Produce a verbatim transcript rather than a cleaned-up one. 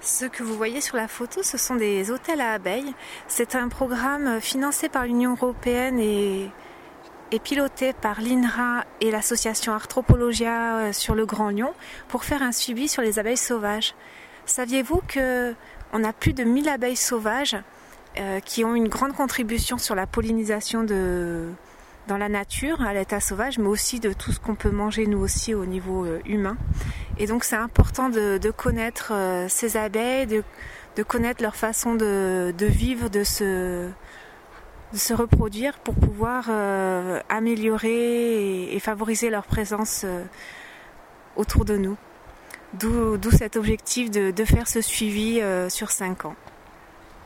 Ce que vous voyez sur la photo, ce sont des hôtels à abeilles. C'est un programme financé par l'Union européenne et, et piloté par l'I N R A et l'association Arthropologia sur le Grand Lyon pour faire un suivi sur les abeilles sauvages. Saviez-vous qu'on a plus de mille abeilles sauvages euh, qui ont une grande contribution sur la pollinisation de, dans la nature, à l'état sauvage, mais aussi de tout ce qu'on peut manger nous aussi au niveau euh, humain. Et donc c'est important de, de connaître euh, ces abeilles, de, de connaître leur façon de, de vivre, de se, de se reproduire pour pouvoir euh, améliorer et, et favoriser leur présence euh, autour de nous. D'où, d'où cet objectif de, de faire ce suivi euh, sur cinq ans.